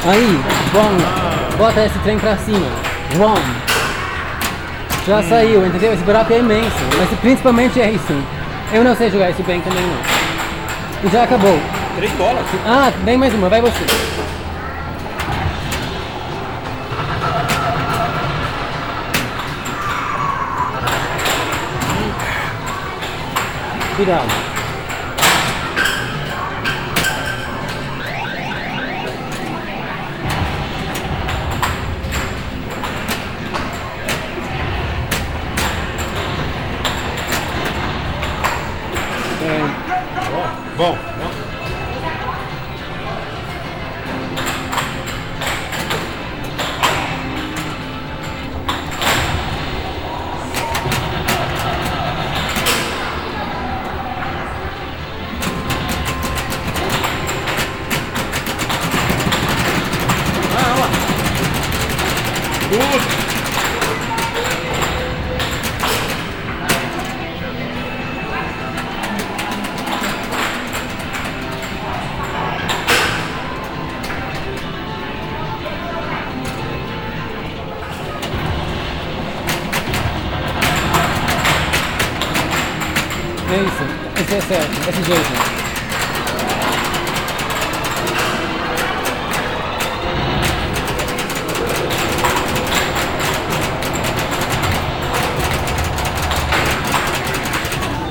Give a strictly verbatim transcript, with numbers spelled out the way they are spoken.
Aí, bom, bota esse trem pra cima. Bom. Já hum. saiu, entendeu? Esse buraco é imenso, mas principalmente é isso. Eu não sei jogar isso bem também não. E já acabou. Três bolas? Ah, vem mais uma, vai você. Cuidado. Bom, bom. Ah, lá. Tudo. É isso, esse é certo, desse jeito.